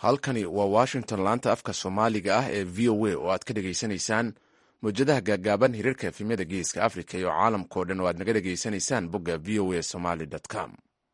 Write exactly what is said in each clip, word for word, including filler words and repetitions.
halkani waa washington laanta afka soomaaliga ah ee v o a oo aad ka dhegaysanaysaan mawjadaha gaagaaban hirarka efemyada geeska africa iyo caalamkao dhan oo aad naga dhegaysanaysaan bogga v o a somaly com.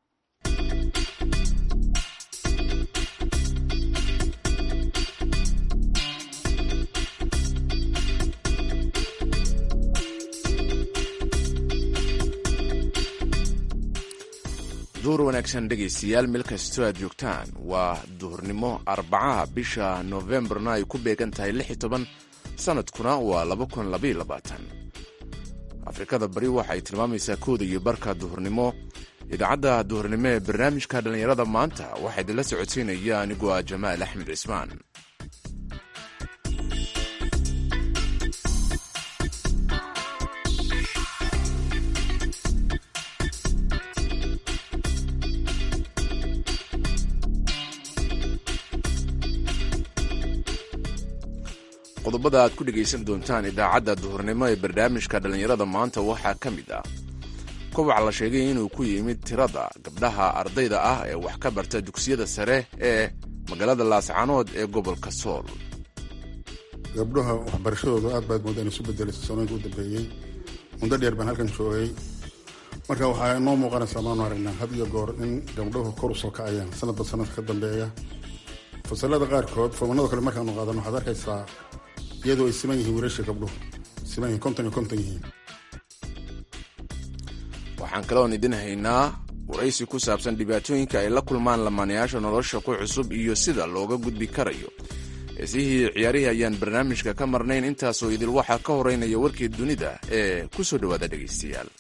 duhur wanaagsan dhegaystayaal meel kastoo aad joogtaan waa duhurnimo arbacaha bisha noofembarna ay ku beegan tahay lix iyo toban sanadkuna waa laba kun labaiyo labaatan. afrikada bari waxay tilmaamaysaa kooda iyo barka duhurnimo. idaacadda duhurnimo ee barnaamijka dhallinyarada maanta waxaa idinla socodsiinaya anigoo ah jamaal axmed cismaan. qodobada aad ku dhegaysan doontaan idaacadda duhurnimo ee barnaamijka dhallinyarada maanta waxaa ka mid ah kobac la sheegay inuu ku yimid tirada gabdhaha ardayda ah ee wax ka barta dugsiyada sare ee magaalada laascanood ee gobolka sool. gabdhaha waxbarashadooda aad baad moodaan isu bedelaysa sanooyinka u dambeeyey. muddo dheer baan halkan joogay, marka waxaa noo muuqanaysaa maanu aragnaa had iyo goor in gabdhuhu kor u soo kacayaan sanadba sanadka ka dambeeya. fasalada qaarkood fomanada kale markaanu qaadan waxaad arkaysaa iyadoo ay siman yihiin wiilasha gabdhuhu siman yihiin konton iyo konton yihiin. waxaan kaloon idin haynaa waraysi ku saabsan dhibaatooyinka ay la kulmaan lamaanayaasha nolosha ku cusub iyo sida looga gudbi karayo. heesihii ciyaarihii ayaan barnaamijka ka marnayn. intaasoo idil waxaa ka horeynaya warkii dunida ee ku soo dhowaada dhegaystayaal.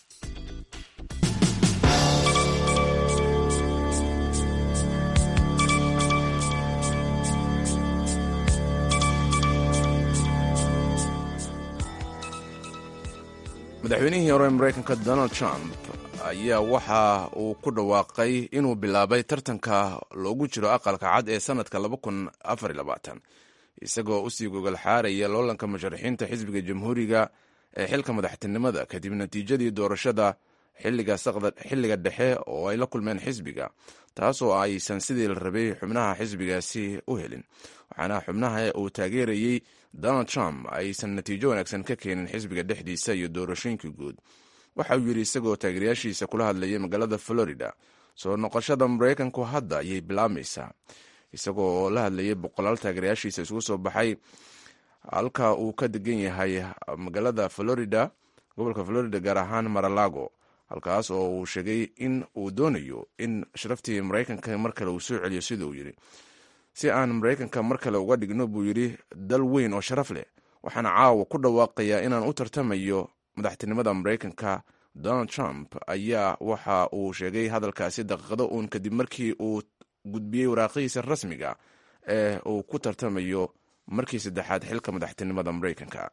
madaxweynihii hore maraykanka donald trump ayaa waxa uu ku dhawaaqay inuu bilaabay tartanka loogu jiro aqalka cad ee sanadka laba kun afar iyo labaatan isagoo usii gogol xaaraya loolanka musharaxiinta xisbiga jamhuuriga ee xilka madaxtinimada kadib natiijadii doorashada xilliga dhexe oo ay la kulmeen xisbiga, taasoo aysan sidii la rabay xubnaha xisbigaasi u helin. waxaana xubnaha uu taageerayey donald trump aysan natiijo wanaagsan ka keenin xisbiga dhexdiisa iyo doorashooyinkii guud. waxa uu yidhi isagoo taageerayaashiisa kula hadlayay magaalada florida, soo noqoshada maraykanku hadda ayay bilaabmaysaa. isagoo oo la hadlayay boqolaal taageerayaashiisa isugu soo baxay halka uu ka degan yahay magaalada florida, gobolka florida, gaar ahaan maralago, halkaas oo uu sheegay in uu doonayo in sharaftii maraykanka mar kale uu soo celiyo. sida uu yidhi, si aan maraykanka mar kale uga dhigno buu yidhi dal weyn oo sharaf leh, waxaana caawa ku dhawaaqayaa inaan u tartamayo madaxtinimada maraykanka. donald trump ayaa waxa uu sheegay hadalkaasi daqiiqado uun kadib markii uu gudbiyey waraaqihiisa rasmiga ee uu ku tartamayo markii saddexaad xilka madaxtinimada maraykanka.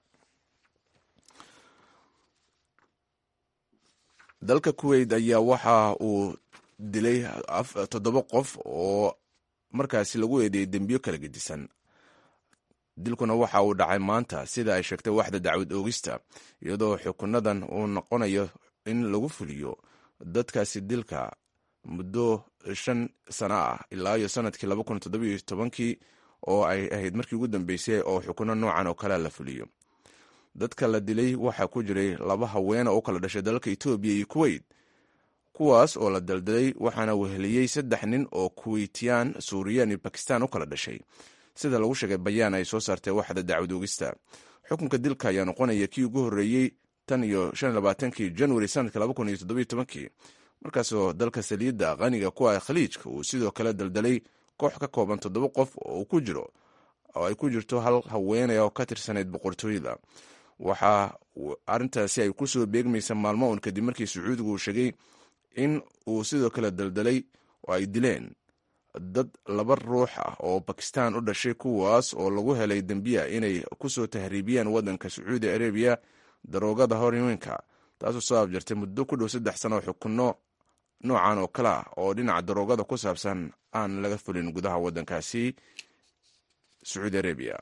dalka kuwait ayaa waxa uu dilay toddoba qof oo markaasi lagu eedeeyey dembiyo kala gedisan. dilkuna waxa uu dhacay maanta sida ay sheegtay waxda dacwad oogista, iyadoo xukunadan uu noqonayo in lagu fuliyo dadkaasi dilka muddo shan sano ah ilaa iyo sanadkii laba kun toddobiyo tobankii oo ay ahayd markii ugu dambeysay oo xukuno noocan oo kale la fuliyo. dadka la dilay waxaa ku jiray laba haweena oo kala dhashay dalalka etoobiya iyo kuwait, kuwaas oo la daldalay, waxaana weheliyey saddex nin oo kuwaitiyaan, suuriyan iyo bakistan u kala dhashay, sida lagu sheegay bayaan ay soo saartay waxda dacwad oogista. xukunka dilka ayaa noqonaya kii ugu horreeyey tan iyo shan iyo labaatankii januari sanadka laba kun iyo toddobiyo tobankii, markaasoo dalka saliidda qaniga ku ah khaliijka uu sidoo kale daldalay koox ka kooban toddoba qof oo ku jiro oo ay ku jirto hal haweeney oo ka tirsanayd boqortooyada. waxaa arrintaasi ay ku soo beegmaysa maalmo uun kadib markii sacuudigu uu sheegay in uu sidoo kale daldalay oo ay dileen dad laba ruux ah oo bakistan u dhashay, kuwaas oo lagu helay dembiya inay ku soo tahriibiyaan waddanka sacuudi arabiya daroogada horweynka, taasoo soo abjartay muddo ku dhow saddex sano xukunno noocan oo kale ah oo dhinaca daroogada ku saabsan aan laga fulin gudaha waddankaasi sacuudi arabiya.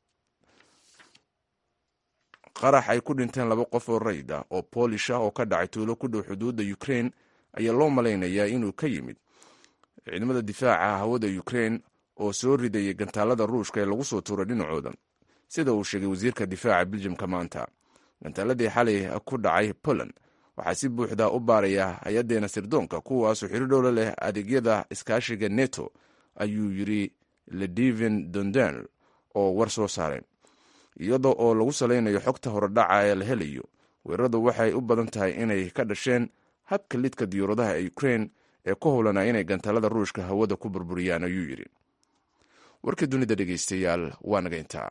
qarax ay ku dhinteen laba qof oo rayd ah oo boolish ah oo ka dhacay tuulo ku dhow xuduudda ukraine ayaa loo malaynayaa inuu ka yimid ciidamada difaaca hawada Ukraine oo soo ridayay gantaalada ruushka ee lagu soo tuuray dhinacooda, sida uu sheegay wasiirka difaaca beljimka maanta. gantaaladii xalay ku dhacay Poland waxaa si buuxda u baaraya hay-addeena sirdoonka, kuwaasoo xiriir dhowla leh adeegyada iskaashiga neto, ayuu yidhi Ledivin Dondel oo war soo saaray. iyadoo oo lagu salaynayo xogta horedhaca ee la helayo, weeraradu waxay u badan tahay inay ka dhasheen habka lidka diyuuradaha ee Ukraine ee ku howlana inay gantaalada ruushka hawada ku burburiyaan, ayuu yidhi. warkii dunida dhegaystayaal waa naga intaa.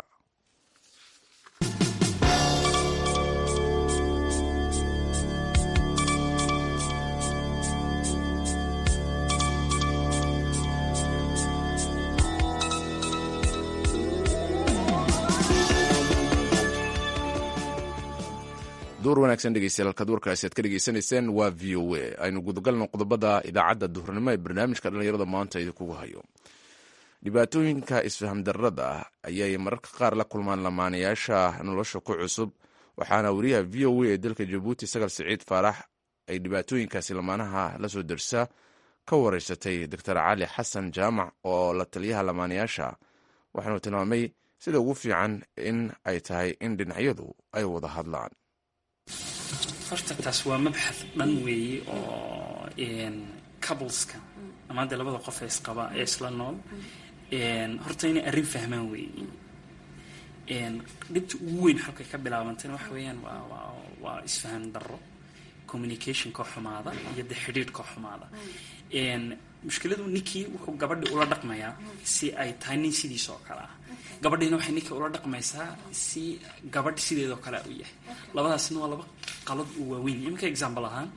duur wanaagsan dhegeystayaal, halkaad warkaasi aad ka dhegeysanayseen waa v o a. aynu gudagalno qodobada idaacadda duhurnimo ee barnaamijka dhallinyarada maanta idinkugu hayo. dhibaatooyinka isfaham darrada ayay mararka qaar la kulmaan lamaanayaasha nolosha ku cusub, waxaana wariyaha v o a ee dalka jabuuti sagal siciid faarax ay dhibaatooyinkaasi lamaanaha la soo dersa ka wareysatay doctor cali xasan jaamac oo la taliyaha lamaanayaasha, waxaanu tilmaamay sida ugu fiican in ay tahay in dhinacyadu ay wada hadlaan. horta taas waa mabxath dhan weeye oo coupleska ama hadda labada qof ee isqaba ee isla nool horta inay arrin fahmaan weeye. dhibta ugu weyn halkay ka bilaabantayna waxa weeyaan waa waa waa isfahan darro, communicationka xumaada iyo de xidhiidhka xumaada. mushkiladu ninkii wuxuu gabadhi ula dhaqmayaa si ay tahay nin sidiisa oo kale ah, gabadhiina waxay ninkii ula dhaqmaysaa si gabadh sideedoo kale u yahay. labadaasna waa laba qalad u waaweyn. iminka example ahaan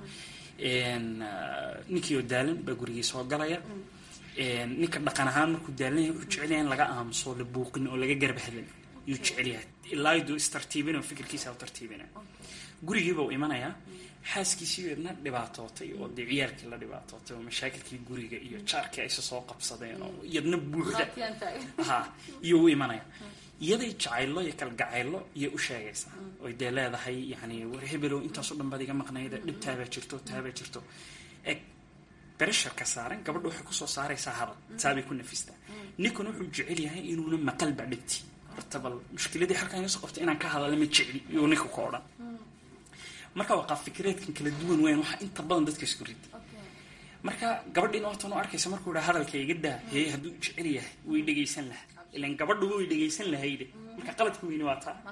ninkii oo daalan baa gurigii soo galaya. ninka dhaqan ahaan markuu daalan yahay wuxuu jecel yahay in laga aamuso, la buuqin oo laga garab hadlin yuu jecel yahay, ilaa iduu istartiibin oo fikirkiisa u tartiibina. gurigiiba uu imanayaa, xaaskiisii weedna dhibaatootay oo dee ciyaalkii la dhibaatootay oo mashaakilkii guriga iyo jaarkii aysa soo qabsadeen oo iyadna buuxda ha iyo u imanaya. iyaday jacaylo iyo kalgacaylo iyo u sheegaysaa oy dee leedahay yani war hebelow intaasoo dhan baad iga maqnayda, dhibtaabaa jirto taabaa jirto. eg beresharka saaran gabadha waxay kusoo saaraysaa hadal taabay ku nafistaa. ninkuna wuxuu jecel yahay inuuna maqalba dhibti. horta bal mushkiladii halkaan iga soo qabtay inaan ka hadala ma jecli iyo ninka ka odhan. marka waa qaab fikireedkan kala duwan weyn waxa inta badan dadka isku ridi. marka gabadhiina hortan u arkaysa markuu dhaha hadalka iga daa, hee hadduu jecel yahay way dhegaysan lahaa, ilan gabadhuba way dhegaysan lahayde. marka qaladka weyni waa taa.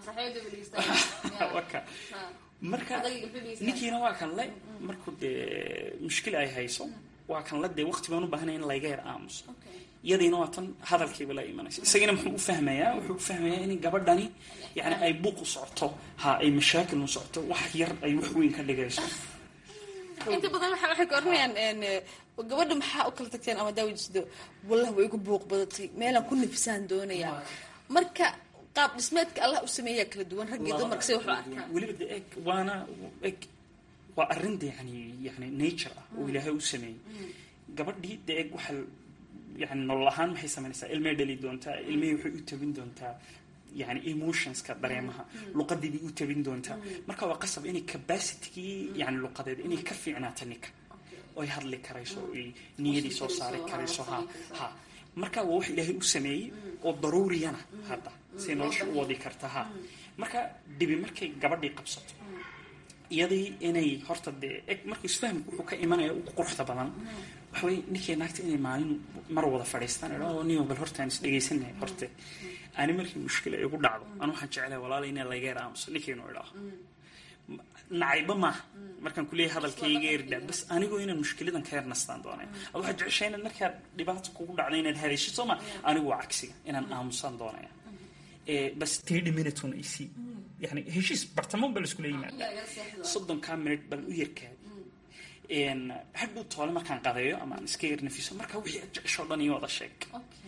marka ninkiina waa kan le markuu dee mushkil ay hayso waa kan la dee waqti baan u baahanaya in layga yar aamuso. iyadiina waa tan hadalkiiba la imanaysa. isagana muxuu u fahmayaa wuxuu u fahmayaa in gabadhani yani ay buuq u socoto, ha ay mashaakil u socoto, wax yar ay wax weyn ka dhigayso. inta badan waxay ka oranayaan gabadha maxaa u kala tagteen ama daawadiisdo wallahi way igu buuq badatay, meelaan ku nafisaan doonaya. marka qaab dhismeedka Allah u sameeyaa kala duwan rag iyo dumar si wax u arkaan. waliba de eg waana eg waa arrin yani yani nature ah oo Ilaahay u sameeyay. gabadhii de eg waxa يعني نولهان maxay sameynaysaa ilmay dhali doontaa, ilmay waxay u tabin doontaa yani emotionska dareemaha, luqadii u tabin doontaa. marka waa qasab inay capacity yani luqadeed inay ka fiicnaato ninka oo ay hadli karayso, ay niyadii soo saari karayso. ha ha marka waa wax Ilaahay u sameeyay oo daruuriyana hadda si nolosha u wadi karta. ha marka dibi markay gabadhii qabsato iyadii inay horta de eg markuu isfahamku wuxuu ka imanaya u quruxda badan waxay ninkii naagta inay maalin mar wada fadhiistaan oo niyo bal horta aan is dhageysanay horta ani markii mushkil ay ugu dhacdo aan waxaan jecelahay walaalay inay laga raamso ninkii inuu idhaa nacayba ma markaan kuleeyahay hadalkayga eerda bas anigoo inaan mushkiladan ka yarnastaan doonay oo waxa jeceshay inaad markaa dhibaato kugu dhacday inaad hadasho soo ma anigu waa cagsiga inaan aamusan doonaya ee bas thirty minutes una isi yani heshiis bartamo bal isku leeyahay soddon ka minute bal u yarkaa een haduu toole markaan qadayo ama aan iska yar nafiso marka wixii jecesho dhan iyo wada sheeg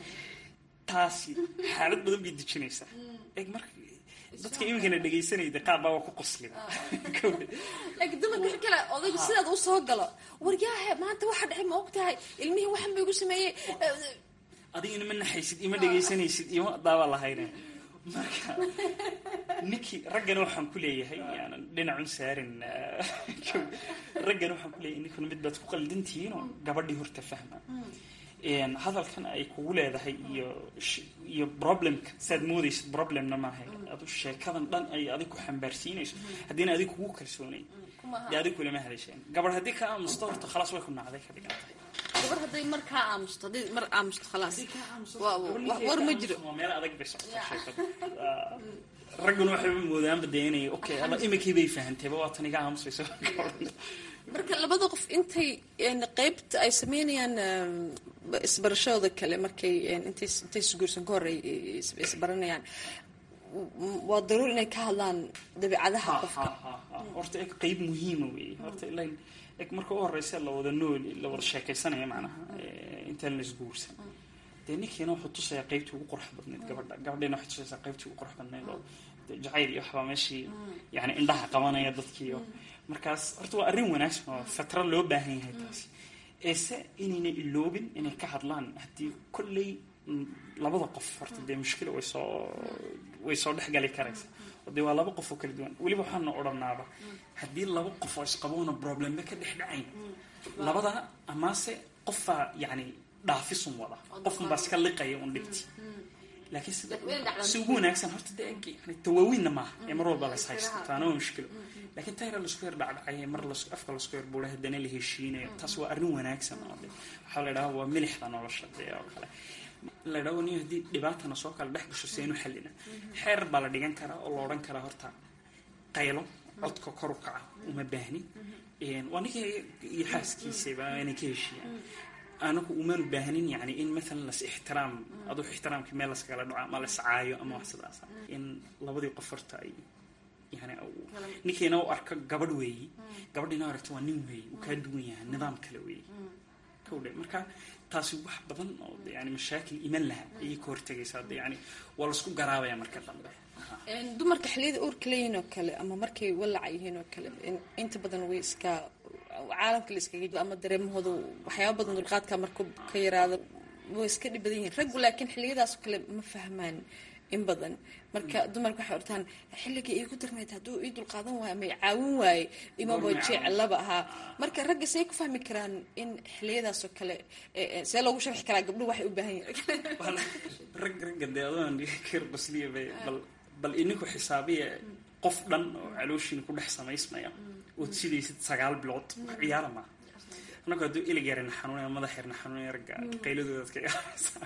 taasi xaalad badan bay dijinaysaa eeg marka dadka imikana dhageysanayda qaar baa ku qoslida laakiin dumarka kale odaygu sidaad u soo galo waryaha maanta waxa dhacay ma ogtahay ilmihii waxan bay ugu sameeyay adigina ma naxaysid ima dhageysanaysid ima daawa lahayn marka niki ragana waxaan ku leeyahay yani dhinacun saarin ragana waxaan ku leeyahay ninkuna mid baad ku qaldantihiin oo gabadhii horta fahma hadalkan ay kugu leedahay iyo iyo problemka saad moodaysid problemna maaha adu sheekadan dhan ay adig ku xambaarsiinayso haddiina adig kugu kalsoonay dee adig kulama hadasheen gabadh haddii ka aamusto horta khalaas way ku nacday ka dhigan tahay gabadh hadday markaa aamusto hadday mar aamusto khalaas war ma jiro meel adag bay socotaa sheekada ragguna waxay moodaanba dee inay okay alla imikii bay fahantayba waa tan iga aamusayso marka labada qof intay qaybta ay sameynayaan isbarashadooda kale markay intay intay isguursan ka hor ay isbaranayaan waa daruuri inay ka hadlaan dabeecadaha qofka horta eg qayb muhiima weeye horta ilaa eg marka u horeysa la wada nool la wada sheekaysanaya macnaha intaan la isguursan dee ninkiina wuxuu tusayaa qaybtii ugu qurux badneyd gabadha gabadheena waxay tusaysaa qaybtii ugu qurux badneyd oo jacayl iyo waxbaa meeshii yani indhaha qabanaya dadkii oo markaas horta waa arrin wanaagsan oo fatra loo baahan yahay taasi eese inayna iloobin inay ka hadlaan haddii kolley labada qof horta dee mushkila way soo way soo dhexgali karaysa oo dee waa laba qof oo kala duwan weliba waxaana odhanaaba haddii laba qof oo isqaboona problemba ka dhex dhacayn labada amaase qofaa yani dhaafisun wada qofun baa iska liqaya un dhibti laakiin sida si ugu wanaagsan horta dee yani tawaawiinna maaha ee mar walba las haysta taana waa mushkilo laakiin tayra lasku yar dhacdhacay mar afka lasku yar buulay haddana la heshiinayo taas waa arrin wanaagsan oo de waxaa la idhaha waa milixda nolosha dee oo kale la idhaho nin haddii dhibaatana soo kala dhex gasho seenu xallina xeer baa la dhigan karaa oo la odhan karaa horta qaylo codka kor u kaca uma baahni waa ninka iyo xaaskiisaba inay ka heshiiyaan anagu umaan baahnin yani in maalan las ixtiraam aduu ixtiraamkii meel laskagala dhaco ama las caayo ama wax sidaas in labadii qof horta ay yani ninkiina u arka gabadh weeyi gabadhiina aragta waa nin weeyi uu kaa duwan yahay nidaam kale weeyi kawdhe marka taasi wax badan oo yani mashaakil iman laha ayay ka hortegaysaa yani waa laisku garaabaya marka dambe dumarka xilliyada uurka leeyihiin oo kale ama markay walaca yihiin oo kale inta badan way iska caalamka la iskaga ama dareemahooda waxyaaba badan dulqaadka markuu ka yaraado way iska dhib badan yihiin raggu laakiin xilliyadaas oo kale ma fahmaan in badan marka dumarka waxay ortaan xilligii iigu darmayd hadduu ii dulqaadan waayo ama caawin waaye imaba jeclaba ahaa marka ragga say ku fahmi karaan in xilliyadaas oo kale see loogu sharxi karaa gabdhuhu waxay u baahan yihiin rag ragga dee adoon kir basliya bay bal bal ininku xisaabiya qof dhan oo calooshiina ku dhex samaysmaya ood sidaysid sagaal bilood wax ciyaara maaha annagu hadduu ilig yarina xanuunaya madax yarna xanuunaya ragga qayladoodaad ka yaaraysaa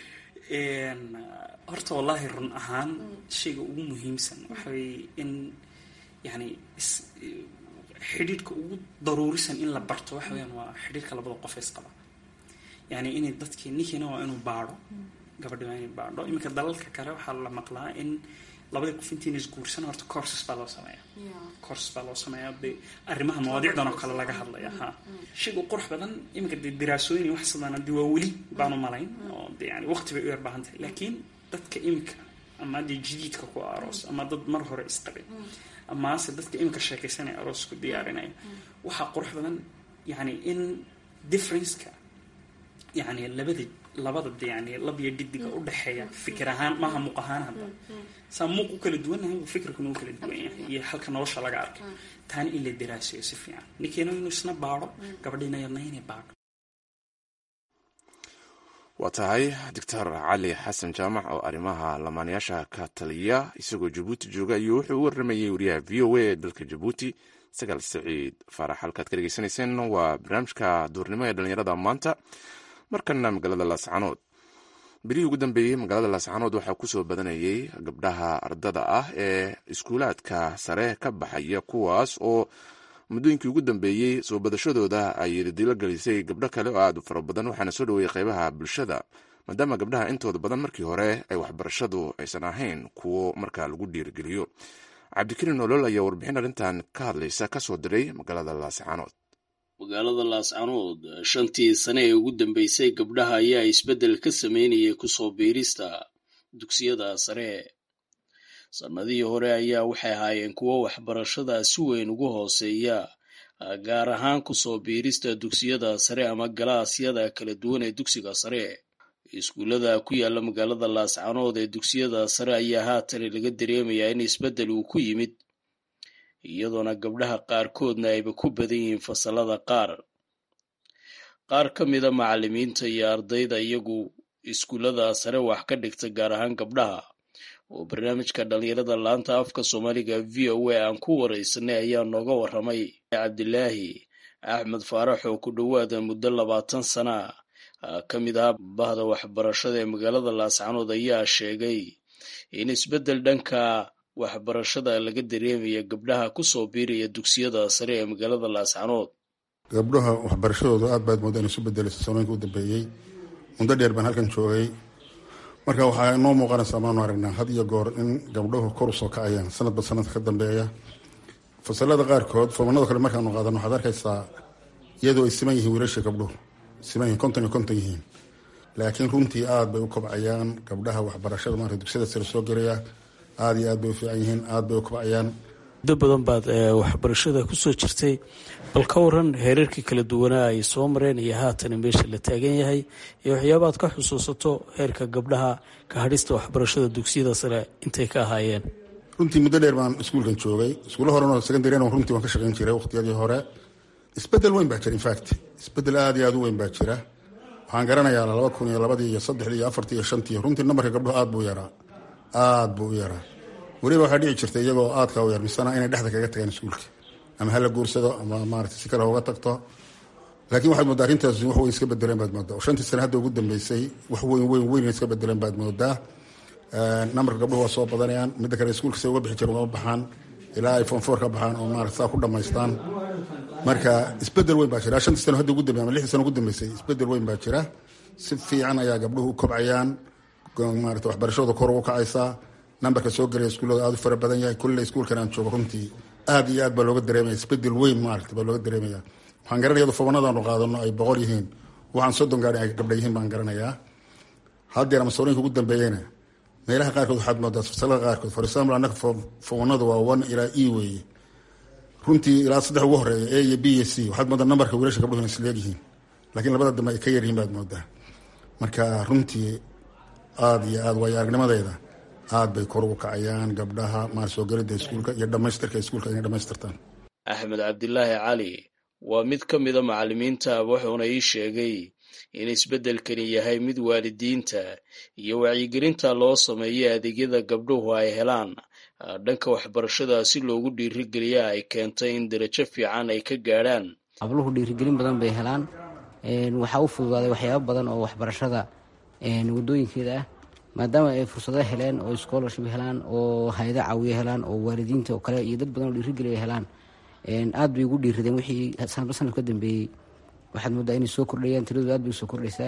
horta wallaahi run ahaan shayga ugu muhiimsan waxa weeye in yani xidhiidhka ugu daruurisan in la barto waxa weyaan waa xidhiidhka labada qof isqaba yani inay dadkii ninkiina waa inuu baadho gabadhi waa inay baadho iminka dalalka kale waxaa la maqlaa in labadii qof intiina isguursan horta courses baa loo sameeya courses baa loo sameeya de arrimaha mawaadicdan oo kale laga hadlaya ha shayga qurux badan iminka de diraasooyin wax sidaan de waa weli baanu malayn oo de yani waqti bay u yar baahan tahay laakiin dadka iminka ama dee jadiidka ku aroos ama dad mar hore isqabay amaase dadka iminka sheekaysanaya aroosku diyaarinaya waxaa qurux badan yani in differenceka yani labada labada de yani labiyo dhidiga u dhexeeya fikir ahaan maaha muuq ahaan hadda saa muuq u kala duwannahay fikirkuna u kala duwan yahay iyo halka nolosha laga arkay taana in la daraasayo si fiican ninkeena inuu isna baadho gabadhiina yarna inay baadho waa tahay doctor cali xasan jaamac oo arrimaha lamaanayaasha ka taliya isagoo jabuuti jooga iyo wuxuu u waramayey wariyaha v o a ee dalka jabuuti sagaal saciid faarax halkaad ka dhegeysanayseen waa barnaamijka duurnimo ee dhallinyarada maanta markana magaalada laascanood berihii ugu dambeeyey magaalada laascanood waxaa kusoo badanayay gabdhaha ardada ah ee iskuulaadka sare ka baxaya kuwaas oo muddooyinkii ugu dambeeyey soo badashadooda ay dilo gelisay gabdho kale oo aad u fara badan waxaana soo dhaweeyey qaybaha bulshada maadaama gabdhaha intooda badan markii hore ay waxbarashadu aysan ahayn kuwo markaa lagu dhiirigeliyo cabdikariin nolol ayaa warbixin arrintan ka hadlaysa kasoo diray magaalada laascanood magaalada laascanood shantii sane ee ugu dambeysay gabdhaha ayaa isbeddel ka sameynayay kusoo biirista dugsiyada sare sannadihii hore ayaa waxay ahaayeen kuwo waxbarashada si weyn ugu hooseeya gaar ahaan kusoo biirista dugsiyada sare ama galaasyada kala duwan ee dugsiga sare iskuullada ku yaala magaalada laascanood ee dugsiyada sare ayaa haatan laga dareemayaa in isbeddel uu ku yimid iyadoona gabdhaha qaarkoodna ayba ku badan yihiin fasalada qaar qaar ka mida macallimiinta iyo ardayda iyagu iskuullada sare wax ka dhigta gaar ahaan gabdhaha oo barnaamijka dhalinyarada laanta afka soomaaliga v o a aan ku wareysanay ayaa nooga waramay. Cabdilaahi Axmed Faarax oo ku dhowaada muddo labaatan sana ka mid ah bahda waxbarashada ee magaalada Laascaanood ayaa sheegay in isbeddel dhanka waxbarashada laga dareemaya gabdhaha kusoo biiraya dugsiyada sare ee magaalada Laascaanood. gabdhaha waxbarashadooda aad baad moodaan isu bedelaysa sanooyinka u dambeeyey. muddo dheer baan halkan joogay, marka waxaa inoo muuqanaysaa maanu aragnaa had iyo goor in gabdhuhu kor usoo kacayaan sanadba sanadka ka dambeeya. fasalada qaarkood fomanada kale markaanu qaadano waxaad arkaysaa iyadoo ay siman yihiin wiilasha gabdhuhu siman yihiin konton iyo konton yihiin, laakiin runtii aad bay u kobcayaan gabdhaha waxbarashada maanta dugsiyada sare soo gelaya. aad iyo aad bay u fiican yihiin, aad bay u kobcayaan. muddo badan baad waxbarashada kusoo jirtay, bal ka waran heerarkii kala duwanaa ay soo mareen iyo haatan meesha la taagan yahay iyo waxyaabaad ka xusuusato heerka gabdhaha ka hadhista waxbarashada dugsiyada sare intay ka ahaayeen. runtii muddo dheer baan iskuulkan joogay, iskuulla horena secondary runtii waan ka shaqayn jiray waqtiyadii hore. isbedel weyn baa jira, infact isbedel aad iyo aad u weyn baa jira. waxaan garanayaa laba kun iyo labadii iyo saddexdii iyo afartii iyo shantii runtii nambarka gabdhuhu aad buu yaraa aad buu u yaraa. weliba waxaa dhici jirtay iyagoo aadka u yar misana inay dhexda kaga tagaan iskuulka ama hala guursado ama maarata si kale uga tagto. laakiin waxaad moodaa arrintaas wax weyn iska bedeleen baad moodaa. shantii sane hadda ugu dambeysay wax weyn weyn weyn iska bedeleen baad moodaa. nambarka gabdhuhu waa soo badanayaan. midda kale iskuulka say uga bixi jireen uma baxaan ilaa ay form four ka baxaan oo maarata saa ku dhamaystaan. marka isbedel weyn baa jira. shantii sano hadda ugu dambeeyay ama lixdii sano ugu dambeysay isbedel weyn baa jira. si fiican ayaa gabdhuhu u kobcayaan, maarata waxbarashadooda kor ugu kacaysaa. nambarka soo gelaya iskuullada aad u fara badan yahay. kulle iskuulkan aan joogo runtii aad iyo aad baa looga dareemaya isbedel weyn maarata baa looga dareemaya. waxaan garanaya fobanadaanu qaadano ay boqol yihiin, waxaan soddon gaari ay gabdha yihiin baan garanayaa. haddeer ama sawrinka ugu dambeeyena meelaha qaarkood waxaad moodaa fasalada qaarkood for example annaka fobanadu waa one ilaa e weeye. runtii ilaa saddex ugu horeeya a iyo b iyo c waxaad moodaa nambarka wiilasha gabdhuhu inay isleegyihiin, laakiin labada dambe ay ka yaryihiin baad moodaa. marka runtii aad iyo aad waayo aragnimadeeda aad bay kor ugu kacayaan gabdhaha maar soo gelida iskuulka iyo dhamaystirka iskuulka inay dhamaystirtaan. Axmed Cabdilaahi Cali waa mid ka mida macallimiinta wuxuuna ii sheegay in isbeddelkani yahay mid waalidiinta iyo wacyigelinta loo sameeyay adeegyada gabdhuhu ay helaan dhanka waxbarashada si loogu dhiirigeliya ay keentay in darajo fiican ay ka gaadhaan. habluhu dhiirigelin badan bay helaan, waxaa u fududaaday waxyaabo badan oo waxbarashada wadooyinkeeda ah maadaama ay fursado heleen oo scholarship helaan oo hay'ado caawiye helaan oo waalidiinta oo kale iyo dad badan oo dhiirigeliya helaan. aad bay ugu dhiirideen wixii sanadba sanad ka dambeeyey. waxaad moodaa inay soo kordhayaan, tiradooda aad bay soo kordhaysaa,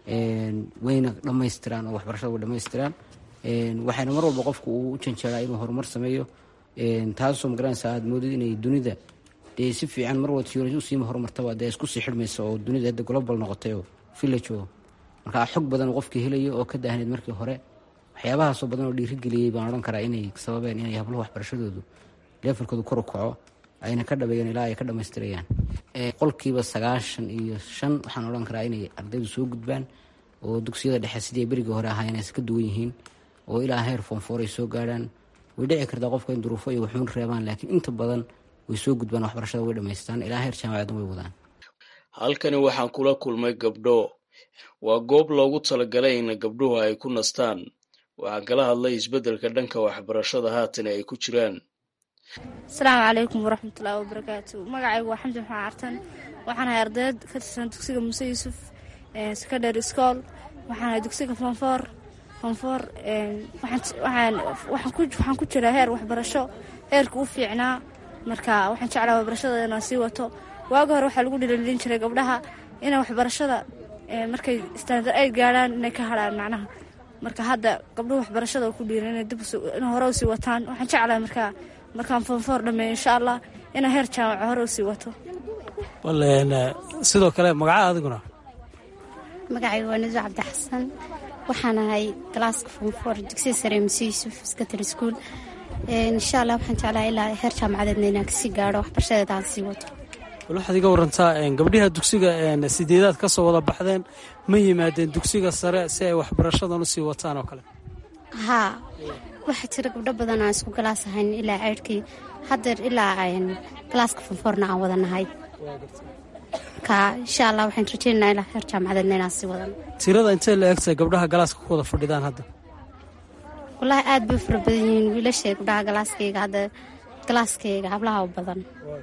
wayna dhammaystiraan oo waxbarashada way dhammaystiraan. waxayna mar walba qofku uu u janjeeraa inuu horumar sameeyo, taasoo magaranaysaa aad moodid inay dunida dee si fiican mar walba technology usiima horumartaba dee isku sii xidhmaysa oo dunida hadda global noqotay oo village oo markaa xog badan qofkii helayo oo ka daahneed markii hore. waxyaabahaasoo badan oo dhiirigeliyey baan odhan karaa inay sababeen inay habluhu waxbarashadoodu leefalkoodu kor u kaco ayna ka dhabeeyeen ilaa ay ka dhammaystirayaan. qolkiiba sagaashan iyo shan waxaan odhan karaa inay ardaydu soo gudbaan oo dugsiyada dhexe sidii berigii hore ahaa inay ka duwan yihiin oo ilaa heer form four ay soo gaadhaan. way dhici kartaa qofka in duruufo iyo waxuun reebaan, laakiin inta badan way soo gudbaan waxbarashada way dhammaystaan ilaa heer jaamacadna way wadaan. halkani waxaan kula kulmay gabdho. waa goob loogu talagalay in gabdhuhu ay ku nastaan. waxaan kala hadlay isbeddelka dhanka waxbarashada haatan ay ku jiraan. asalaamu calaykum waraxmatullaahi wabarakaatu. magacaygu waa xamdi maxaa cartan, waxaan ahay ardayd ka tirsan dugsiga muuse yuusuf secondary school. waxaan ahay dugsiga fonfor fonfor waxaan ku jiraa heer waxbarasho heerka u fiicnaa. marka waxaan jeclaa waxbarashada inaan sii wato. waagi hore waxaa lagu dhililin jiray gabdhaha inay waxbarashada markay standard ay gaadhaan inay ka hadhaan macnaha. marka hadda gabdhuhu waxbarashada ku dhiiran inay dib inay hore usii wataan. waxaan jeclaa markaa markaan fonfor dhameeyo insha allah inaan heer jaamaco hore usii wato. sidoo kale magaca adiguna? magacayga waa naso cabdi xasan, waxaan ahay galaaska fonfor dugsiga sare muuse yuusuf secondary school. insha allah waxaan jeclaa ilaa heer jaamacadeedna inaan kasii gaadho waxbarashadeeda aan sii wato. bal waxaad iga warantaa gabdhaha dugsiga sideedaad ka soo wada baxdeen ma yimaadeen dugsiga sare si ay waxbarashadan usii wataan oo kale? haa, waxaa jira gabdho badan aan isku galaas ahayn ilaa ceyrhkii haddeer ilaa galaaska fonforna aan wada nahay. ka insha allah waxaan rajeynaynaa ilaa heer jaamacadeedna inaan sii wadan. tirada intee la egtahay gabdhaha galaaska ku wada fadhidaan hadda? wallaahi aad bay fara badan yihiin wiilasha gabdhaha galaaskayga hadda galaaskayga hablaha u badan.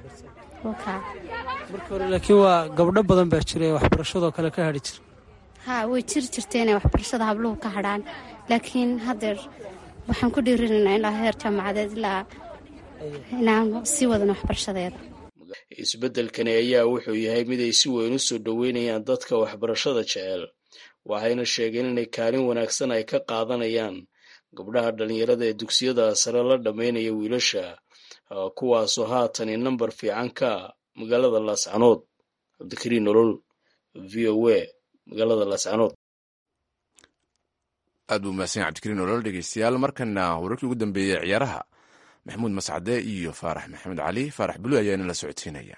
marka hore laakiin waa gabdho badan baa jira ee waxbarashadoo kale ka hadhi jira. haa way jiri jirta inay waxbarashada habluhu ka hadhaan, laakiin haddeer waxaan ku dhiirinaynaa ilaa heer jaamacadeed ilaa inaan sii wadano waxbarashadeeda. isbeddelkani ayaa wuxuu yahay mid ay si weyn u soo dhoweynayaan dadka waxbarashada jecel, waxayna sheegeen inay kaalin wanaagsan ay ka qaadanayaan gabdhaha dhallinyarada ee dugsiyada sare la dhammaynaya wiilasha, kuwaasoo haatani nambar fiican ka magaalada laascanood. cabdikariin nolol, v o a, magaalada laascanood. aad buu mahadsan cabdikariin nolol. dhegeystayaal, markana wararkii ugu dambeeyey ciyaaraha maxamuud mascade iyo faarax maxamed cali. faarax bulu ayaa inala socodsiinaya.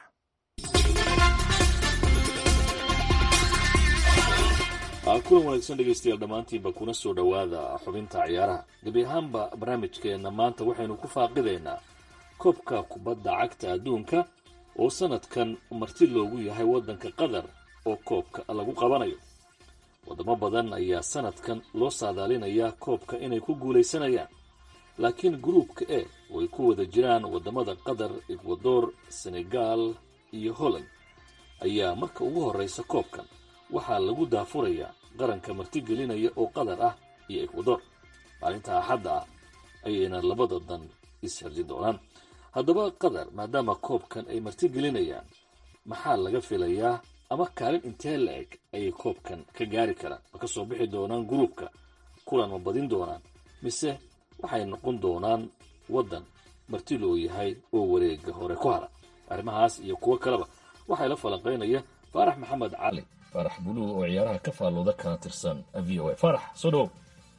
kulan wanaagsan dhegeystayaal dhammaantiinba kuna soo dhowaada xubinta ciyaaraha. gebi ahaanba barnaamijkeenna maanta waxaynu ku faaqidaynaa koobka kubadda cagta adduunka oo sanadkan marti loogu yahay waddanka qatar oo koobka lagu qabanayo. waddamo badan ayaa sanadkan loo saadaalinayaa koobka inay ku guulaysanayaan, laakiin gruubka e way ku wada jiraan waddamada qatar, ekwador, senegal iyo holland ayaa marka ugu horreysa koobkan waxaa lagu daafurayaa qaranka martigelinaya oo qatar ah iyo ekwador. maalinta axadda ah ayayna labada dan ishirdi doonaan. haddaba qatar maadaama koobkan ay martigelinayaan, maxaa laga filayaa ama kaalin intee la eg ayay koobkan ka gaari karaan? ma ka soo bixi doonaan gruubka, kulan ma badin doonaan, mise waxay noqon doonaan waddan marti loo yahay oo wareega hore ku hara? arrimahaas iyo kuwo kaleba waxaa la falanqaynaya faarax maxamed cali faarax buluug oo ciyaaraha ka faallooda kana tirsan v o a. faarax soo dhowow.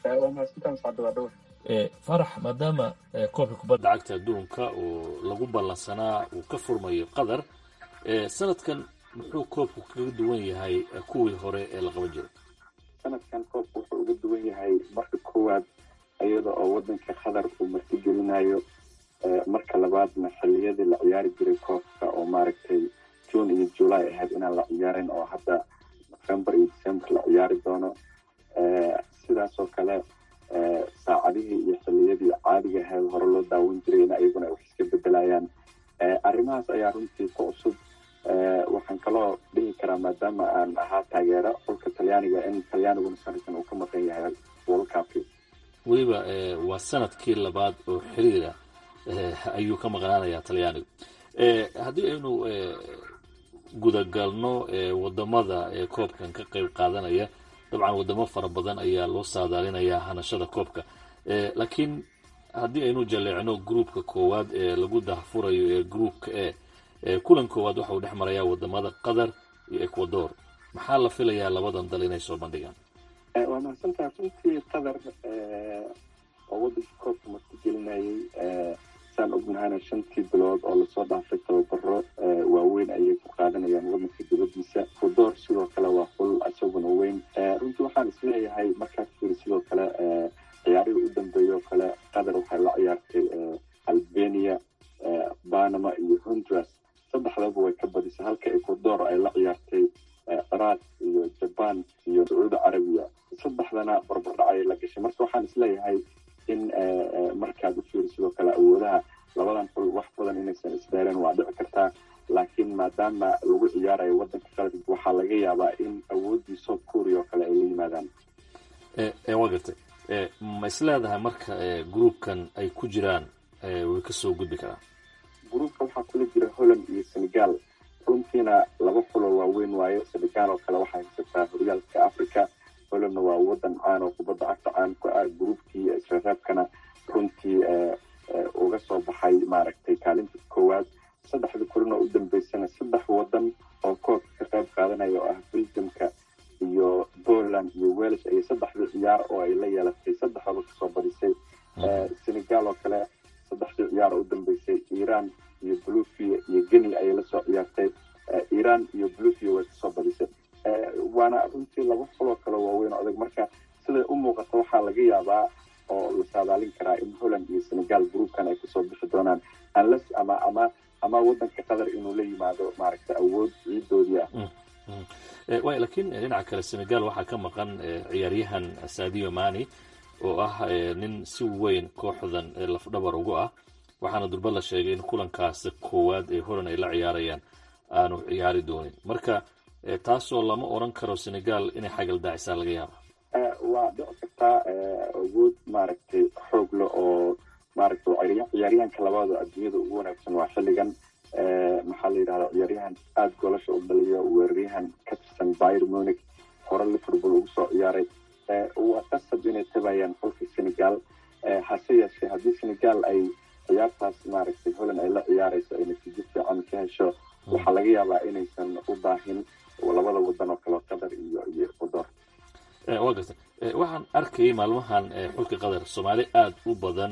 faarax, maadaama koobka kubadda cagta adduunka oo lagu ballansanaa uu ka furmayo qatar, sanadkan muxuu koobku kaga duwan yahay kuwii hore ee la qaban jiray? sanadkan koobku wuxuu uga duwan yahay marka koowaad iyada oo waddanka qatar uu martigelinayo, marka labaadna xilliyadii la ciyaari jiray koobka oo maaragtay june iyo july ahayd inaan la ciyaarin oo hadda november iyo december la ciyaari doono. sidaas oo kale saacadihii iyo xilliyadii caadiga ahayd hore loo daawan jiray in ayaguna ay wax iska bedelayaan. arrimahaas ayaa runtii ku cusub. waxaan kaloo dhihi karaa maadaama aan ahaa taageero xulka talyaaniga in talyaaniguna sanadkan uu ka maqan yahay world cupki. weliba waa sanadkii labaad oo xiriira ayuu ka maqnaanayaa talyaanigu. haddii aynu gudagalno wadamada ee koobkan ka qayb qaadanaya, dabcan wadamo fara badan ayaa loo saadaalinayaa hanashada koobka, laakiin haddii aynu jaleecno gruubka koowaad ee lagu dahfurayo ee gruubka e, kulan koowaad waxa uu dhex marayaa wadamada qatar iyo ekwador. maxaa la filayaa labadan dal inay soo bandhigaan? waa mahadsantaha. runtii qatar oo waddanka koobka martigelinayay, saan ognahayna shantii bilood oo lasoo dhaafay tababaro waaweyn ayay ku qaadanayaan waddanka dibadiisa. ekwador sidoo kale waa xul isaguna weyn. runtii waxaan isleeyahay markaas fiiri sidoo kale ciyaarihii u dambeeyey oo kale qatar waxay la ciyaartay albania, panama iyo honduras. saddexdaba way ka badisay, halka ekwador ay la ciyaartay ciraaq iyo jaban iyo sacuudi carabiya. saddexdana barbardhac ayay la gashay. marka waxaan isleeyahay in markaad u fiiri sidoo kale awoodaha labadan xul wax badan inaysan isdheereen waa dhici kartaa, laakiin maadaama lagu ciyaarayo waddanka qatar waxaa laga yaabaa in awooddii south korea oo kale ay la yimaadaan. waa gartay. ma isleedahay marka gruubkan ay ku jiraan way kasoo gudbi karaan? gruubka waxaa kula jira holland iyo senegal. runtiina laba xuloo waaweyn waayo. senegal oo kale waxay haysataa horyaalka africa, hollandna waa waddan caan oo kubadda cagta caan ku ah. gruubkii israreebkana runtii uga soo baxay maaragtay kaalinta koowaad. saddexda kulin oo u dambeysana saddex waddan oo koobka ka qayb qaadanaya oo ah belgiumka iyo poland iyo wales ayay saddexdii ciyaar oo ay la yeelatay saddexdaba kasoo badisay. senegal oo kale saddexdii ciyaar oo u dambeysay iran iyo bolivia iyo guinea ayay lasoo ciyaartay. iran iyo bolivia way kasoo badisay. waana runtii laba xuloo kale waaweyn o adag. marka siday u muuqato waxaa laga yaabaa oo la saadaalin karaa in holland iyo senegal gruubkan ay kusoo bixi doonaan unless ama ama ama wadanka qatar inuu la yimaado maaragtay awood ciidoodii ah. way laakiin dhinaca kale Senegal waxaa ka maqan ciyaaryahan Sadio Mane oo ah nin si weyn kooxdan lafdhabar ugu ah, waxaana durba la sheegay in kulankaas koowaad ee Holland ay la ciyaarayaan aanu ciyaari doonin. Marka taasoo lama oran karo Senegal inay xagal daacisa laga yaabo. waa dhici kartaa awood maaragtay xoog leh oo maaragtay ciyaaryahanka labada adduunyada ugu wanaagsan waa xilligan maxaa la yidhahdaa ciyaaryahan aada goolasha u dhaliyo, weeraryahan ka tirsan Bayern Munich, hore Liverpool ugu soo ciyaaray. waa qasab inay tabayaan xulka Senegal. hase yeeshee haddii Senegal ay ciyaartaas maaragtay Holland ay la ciyaarayso ay natiijo fiican ka hesho, waxaa laga yaabaa inaysan u baahin labada wadan oo kale Qatar iyo iyo Ecuador. waa gartay waxaan arkayay maalmahan xulka Qatar Soomaali aad u badan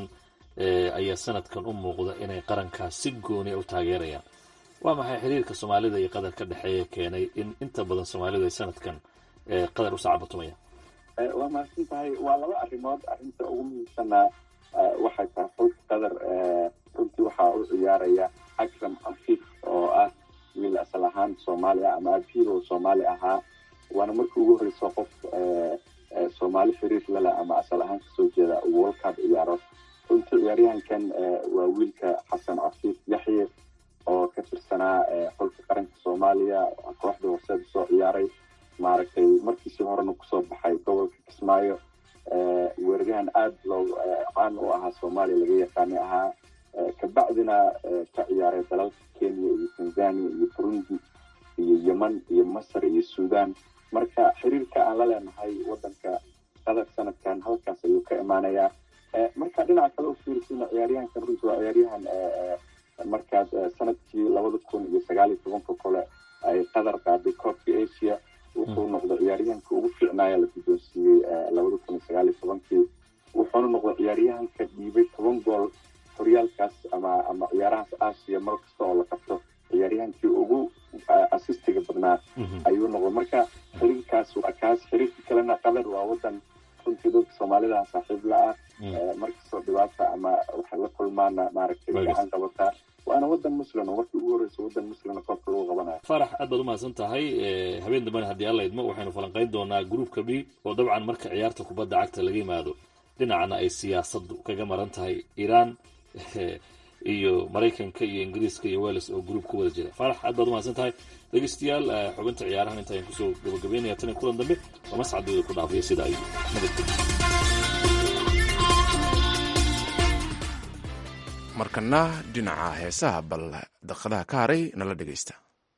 ayaa sanadkan u muuqda inay qarankaas si gooni u taageerayaan. waa maxay xiriirka Soomaalida iyo Qatar ka dhexeeya keenay in inta badan Soomaalidu ay sanadkan Qatar u sacabatumayaan? waa mahadsan tahay. waa laba arrimood. arrinta ugu muhiimsana waxay tahay xulka Qatar runtii waxaa u ciyaaraya Akram Afif oo ah wiil asal ahaan Soomaali ah ama aabihii oo Soomaali ahaa, waana markii ugu horeysa qof Soomaali xiriir la leh ama asal ahaan kasoo jeeda World Cup ciyaaro. runtii ciyaaryahankan waa wiilka Xasan Cafiif Yaxye oo ka tirsanaa xulka qaranka Soomaaliya, kooxda horseeda soo ciyaaray maaragtay markiisii horena kusoo baxay gobolka Kismaayo. weeraryahan aada loo caan u ahaa Soomaaliya laga yaqaani ahaa, kabacdina ka ciyaaray dalalka Kenya iyo Tanzania iyo Burundi iyo Yemen iyo Masar iyo Suudaan. marka xiriirka aan la leenahay wadanka Qatar sanadkan halkaas ayuu ka imaanayaa. marka dhinaca kale u fiirsina ciyaaryahankan runtii waa ciyaaryahan markaas sanadkii labada kun iyo sagaal iyo tobanka kole ay Qatar qaaday koobka Asia, wuxuu noqday ciyaaryahanka ugu fiicnaaya la guddoonsiiyey labada kun iyo sagaal iyo tobankii. wuxuuna noqday ciyaaryahanka dhiibay toban gool horyaalkaas ama ama ciyaarahaas Asia mar kasta oo la qabto ciyaaryahankii ugu assistiga badnaa ayuu noqday. marka xiriirkaas waa kaas. xiriirka kalena Qatar waa wadan runtii dadka Soomaalida saaxiib la ah, markastoo dhibaata ama waxay la kulmaana maaragtay gacan qabataa. waana wadan muslim oo markii ugu horeysa wadan muslim koobka lagu qabanayo. Farax, aad baad u mahadsan tahay. habeen dambena haddii alla idmo waxaynu falanqayn doonaa gruupka B oo dabcan marka ciyaarta kubadda cagta laga yimaado dhinacana ay siyaasaddu kaga maran tahay Iiraan iyo Maraykanka iyo Ingiriiska iyo Wales oo gruup ku wada jira. Farax, aad baad u mahadsan tahay. dhegeystayaal xubinta ciyaarahan intaan kusoo gabagabeynaya tan kulan dambe waa mascadooda ku dhaafaya sida ay nabadgelyo. markana dhinaca heesaha bal daqiiqadaha ka haray nala dhegeysta.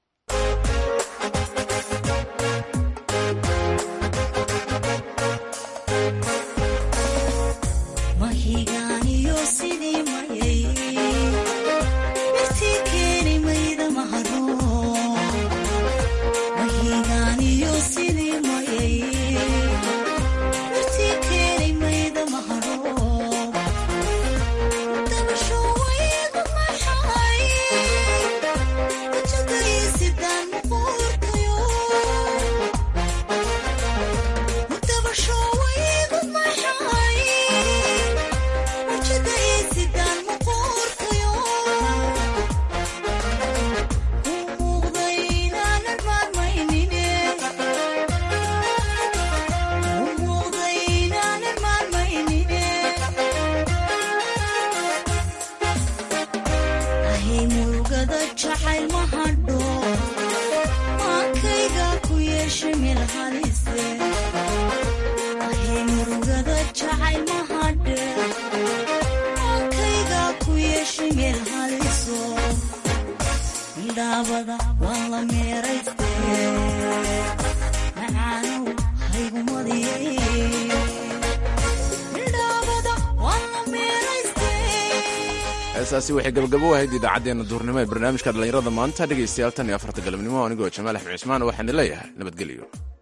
heesaasi waxay gabagabo ahayd idaacaddeenna duurnimo ee barnaamijka dhallinyarada maanta. dhegaystayaal tan iyo afarta galabnimo anigoo Jamaal Axmed Cismaan waxaan leeyahay nabadgelyo.